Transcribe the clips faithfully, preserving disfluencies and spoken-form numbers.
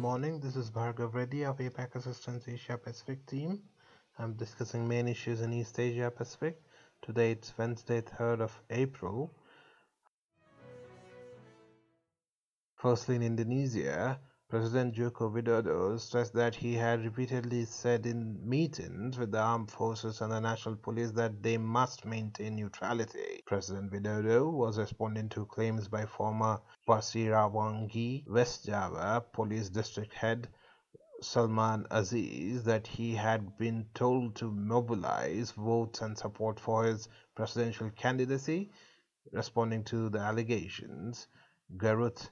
morning. This is Bhargav Reddy of APAC Assistance Asia Pacific team. I'm discussing main issues in East Asia Pacific. Today it's Wednesday, third of April. Firstly, in Indonesia, President Joko Widodo stressed that he had repeatedly said in meetings with the armed forces and the national police that they must maintain neutrality. President Widodo was responding to claims by former Pasirawangi, West Java police district head Salman Aziz that he had been told to mobilize votes and support for his presidential candidacy. Responding to the allegations, Garut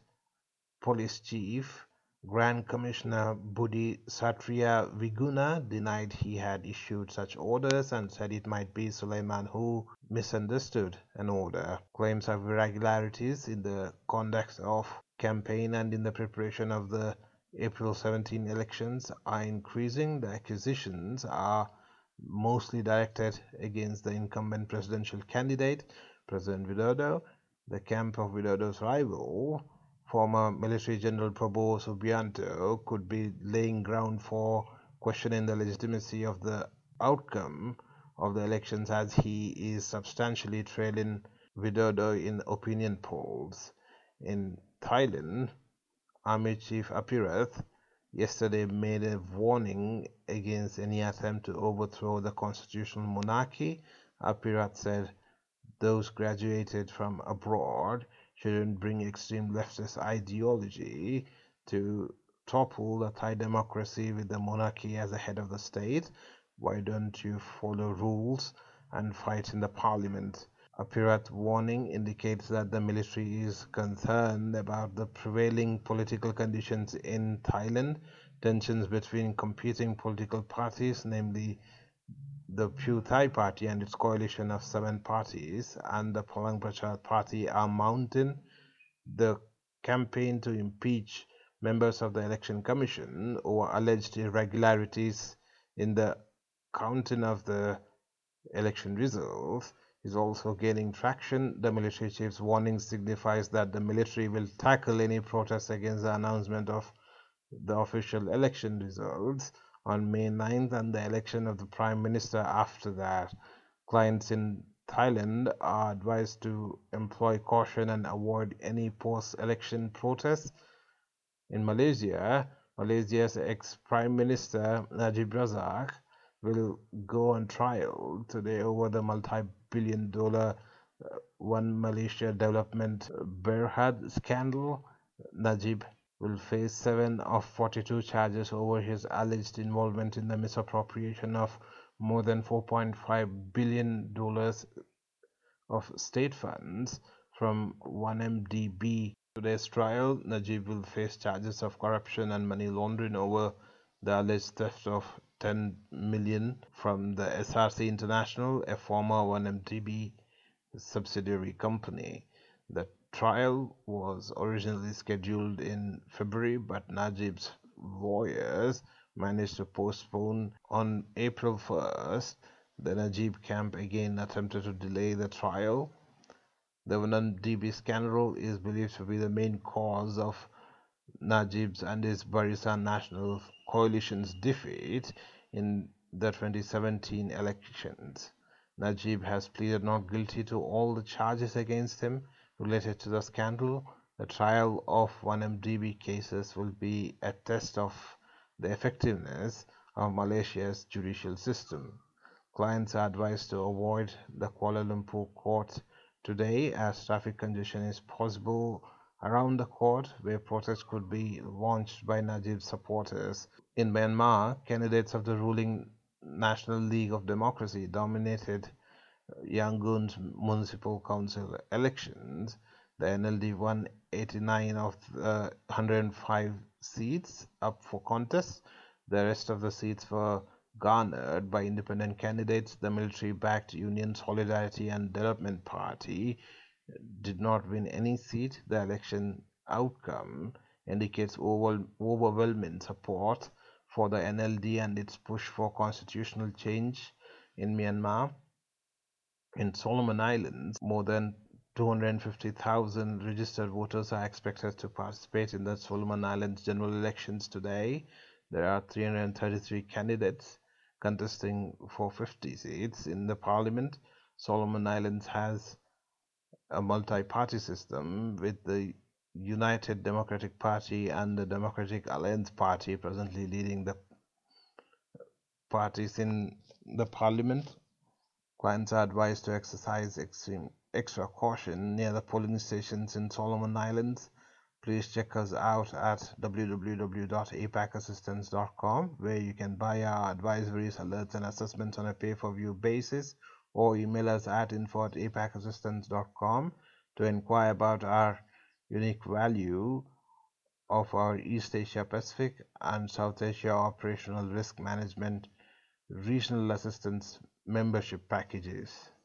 Police Chief Grand Commissioner Budi Satria Viguna denied he had issued such orders and said it might be Suleiman who misunderstood an order. Claims of irregularities in the conduct of campaign and in the preparation of the April seventeenth elections are increasing. The accusations are mostly directed against the incumbent presidential candidate, President Widodo. The camp of Widodo's rival, former military general Prabowo Subianto, could be laying ground for questioning the legitimacy of the outcome of the elections as he is substantially trailing Widodo in opinion polls. In Thailand, Army Chief Apirath yesterday made a warning against any attempt to overthrow the constitutional monarchy. Apirath said those graduated from abroad shouldn't bring extreme leftist ideology to topple the Thai democracy with the monarchy as the head of the state. Why don't you follow rules and fight in the parliament? Apirath's warning indicates that the military is concerned about the prevailing political conditions in Thailand, tensions between competing political parties, namely the Pheu Thai Party and its coalition of seven parties, and the Palang Pracharath Party are mounting. The campaign to impeach members of the Election Commission over alleged irregularities in the counting of the election results is also gaining traction. The military chief's warning signifies that the military will tackle any protests against the announcement of the official election results on May ninth and the election of the Prime Minister after that. Clients in Thailand are advised to employ caution and avoid any post-election protests. In Malaysia, Malaysia's ex-Prime Minister Najib Razak will go on trial today over the multi-billion dollar uh, One Malaysia Development Berhad scandal. Najib will face seven of forty-two charges over his alleged involvement in the misappropriation of more than four point five billion dollars of state funds from one M D B. Today's trial, Najib will face charges of corruption and money laundering over the alleged theft of ten million from the S R C International, a former one M D B subsidiary company. The trial was originally scheduled in February, but Najib's lawyers managed to postpone on April first. The Najib camp again attempted to delay the trial. The one M D B scandal is believed to be the main cause of Najib's and his Barisan National Coalition's defeat in the twenty seventeen elections. Najib has pleaded not guilty to all the charges against him related to the scandal. The trial of one M D B cases will be a test of the effectiveness of Malaysia's judicial system. Clients are advised to avoid the Kuala Lumpur court today as traffic congestion is possible around the court, where protests could be launched by Najib's supporters. In Myanmar, candidates of the ruling National League of Democracy dominated Yangon's municipal council elections. The N L D won eighty-nine of the one hundred five seats up for contest. The rest of the seats were garnered by independent candidates. The military-backed Union Solidarity and Development Party did not win any seat. The election outcome indicates over, overwhelming support for the N L D and its push for constitutional change in Myanmar. In Solomon Islands, more than two hundred fifty thousand registered voters are expected to participate in the Solomon Islands general elections today. There are three hundred thirty-three candidates contesting for fifty seats in the parliament. Solomon Islands has a multi-party system with the United Democratic Party and the Democratic Alliance Party presently leading the parties in the parliament. Clients are advised to exercise extreme, extra caution near the polling stations in Solomon Islands. Please check us out at w w w dot a pac assistance dot com, where you can buy our advisories, alerts, and assessments on a pay-per-view basis, or email us at info at a pac assistance dot com to inquire about our unique value of our East Asia Pacific and South Asia operational risk management regional assistance membership packages.